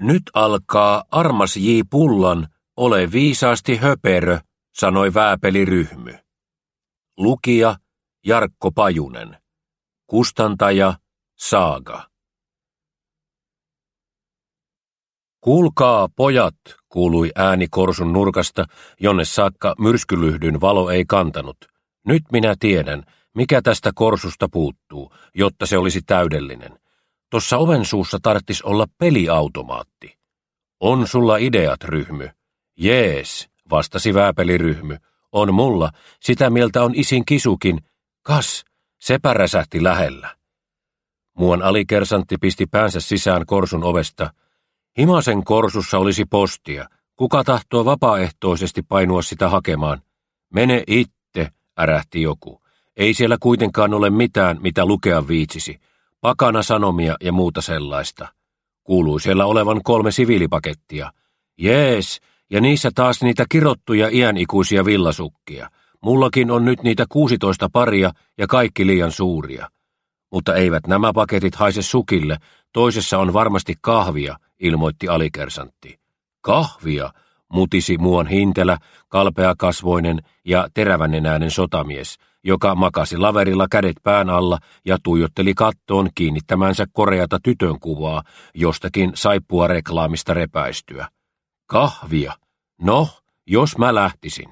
Nyt alkaa armas J. Pullan ole viisaasti höperö, sanoi Vääpeli-ryhmy. Lukija Jarkko Pajunen. Kustantaja Saaga. Kuulkaa, pojat, kuului ääni korsun nurkasta, jonne saakka myrskylyhdyn valo ei kantanut. Nyt minä tiedän, mikä tästä korsusta puuttuu, jotta se olisi täydellinen. Tossa oven suussa tarttis olla peliautomaatti. On sulla ideat, ryhmy? Jees, vastasi Vääpeli-ryhmy. On mulla, sitä mieltä on isin Kisukin. Kas, sepä räsähti lähellä. Muuan alikersantti pisti päänsä sisään korsun ovesta. Himasen korsussa olisi postia. Kuka tahtoo vapaaehtoisesti painua sitä hakemaan? Mene itse, ärähti joku. Ei siellä kuitenkaan ole mitään, mitä lukea viitsisi. Pakana sanomia ja muuta sellaista. Kuului siellä olevan 3 siviilipakettia. Jees, ja niissä taas niitä kirottuja iänikuisia villasukkia. Mullakin on nyt niitä 16 paria ja kaikki liian suuria. Mutta eivät nämä paketit haise sukille, toisessa on varmasti kahvia, ilmoitti alikersantti. Kahvia, mutisi muuan hintelä, kalpeakasvoinen ja terävänenäinen sotamies, joka makasi laverilla kädet pään alla ja tuijotteli kattoon kiinnittämänsä koreata tytön kuvaa jostakin saippua reklaamista repäistyä. Kahvia? No, jos mä lähtisin.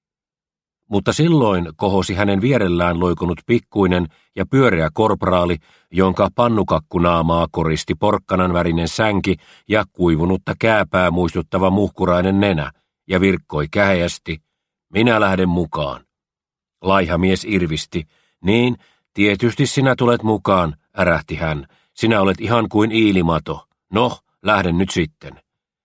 Mutta silloin kohosi hänen vierellään loikunut pikkuinen ja pyöreä korporaali, jonka pannukakkunaamaa koristi porkkanan värinen sänki ja kuivunutta kääpää muistuttava muhkurainen nenä, ja virkkoi käheästi, minä lähden mukaan. Laiha mies irvisti, niin, tietysti sinä tulet mukaan, ärähti hän, sinä olet ihan kuin iilimato, no, lähden nyt sitten.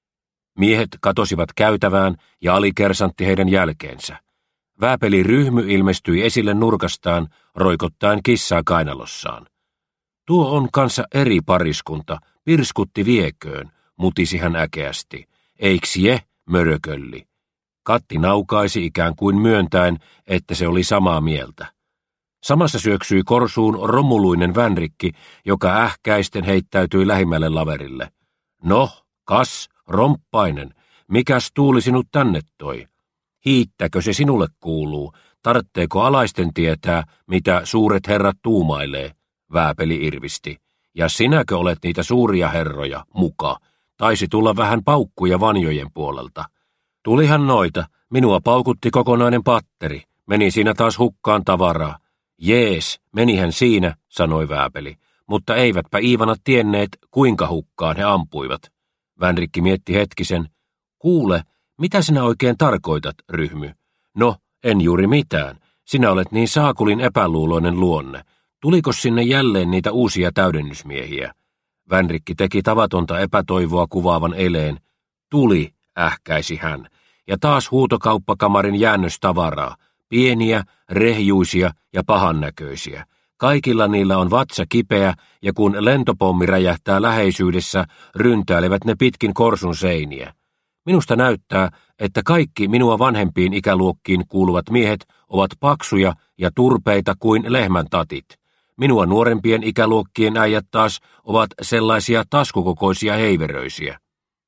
Miehet katosivat käytävään ja alikersantti heidän jälkeensä. Vääpeli-ryhmy ilmestyi esille nurkastaan, roikottaen kissaa kainalossaan. Tuo on kanssa eri pariskunta, pirskutti vieköön, mutisi hän äkeästi. Eiks je, mörökölli. Katti naukaisi ikään kuin myöntäen, että se oli samaa mieltä. Samassa syöksyi korsuun romuluinen vänrikki, joka ähkäisten heittäytyi lähimmälle laverille. No, kas, romppainen, mikäs tuuli sinut tänne toi? Hiittäkö se sinulle kuuluu? Tartteeko alaisten tietää, mitä suuret herrat tuumailee? Vääpeli irvisti. Ja sinäkö olet niitä suuria herroja, muka? Taisi tulla vähän paukkuja vanjojen puolelta. Tulihan noita. Minua paukutti kokonainen patteri. Meni siinä taas hukkaan tavaraa. Jees, menihän siinä, sanoi Vääpeli. Mutta eivätpä Iivanat tienneet, kuinka hukkaan he ampuivat. Vänrikki mietti hetkisen. Kuule, mitä sinä oikein tarkoitat, ryhmy? No, en juuri mitään. Sinä olet niin saakulin epäluuloinen luonne. Tuliko sinne jälleen niitä uusia täydennysmiehiä? Vänrikki teki tavatonta epätoivoa kuvaavan eleen. Tuli, ähkäisi hän. Ja taas huutokauppakamarin jäännöstavaraa. Pieniä, rehjuisia ja pahannäköisiä. Kaikilla niillä on vatsa kipeä, ja kun lentopommi räjähtää läheisyydessä, ryntäilevät ne pitkin korsun seiniä. Minusta näyttää, että kaikki minua vanhempiin ikäluokkiin kuuluvat miehet ovat paksuja ja turpeita kuin lehmän tatit. Minua nuorempien ikäluokkien äijät taas ovat sellaisia taskukokoisia heiveröisiä.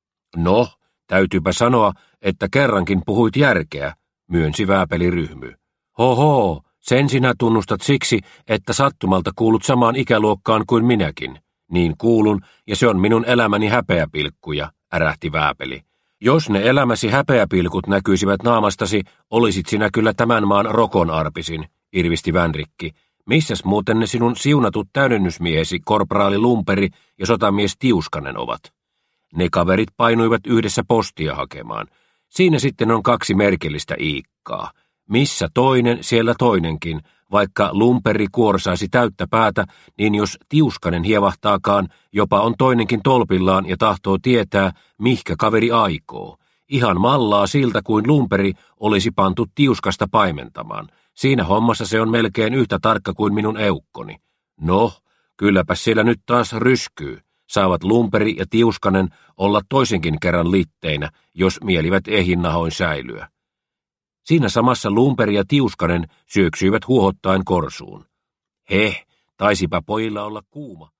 No, täytyypä sanoa, että kerrankin puhuit järkeä, myönsi Vääpeli-ryhmy. Hoho, sen sinä tunnustat siksi, että sattumalta kuulut samaan ikäluokkaan kuin minäkin. Niin kuulun, ja se on minun elämäni häpeäpilkkuja, ärähti Vääpeli. Jos ne elämäsi häpeäpilkut näkyisivät naamastasi, olisit sinä kyllä tämän maan rokonarpisin, irvisti Vänrikki. Missäs muuten ne sinun siunatut täydennysmiehesi, korporaali Lumperi ja sotamies Tiuskanen ovat? Ne kaverit painuivat yhdessä postia hakemaan. Siinä sitten on 2 merkillistä iikkaa. Missä toinen, siellä toinenkin. Vaikka Lumperi kuorsaisi täyttä päätä, niin jos Tiuskanen hievahtaakaan, jopa on toinenkin tolpillaan ja tahtoo tietää, mihkä kaveri aikoo. Ihan mallaa siltä kuin Lumperi olisi pantu Tiuskasta paimentamaan. Siinä hommassa se on melkein yhtä tarkka kuin minun eukkoni. No, kylläpä siellä nyt taas ryskyy. Saavat Lumperi ja Tiuskanen olla toisenkin kerran litteinä, jos mielivät ehinnahoin säilyä. Siinä samassa Lumperi ja Tiuskanen syöksyivät huohottaen korsuun. Taisipa pojilla olla kuuma.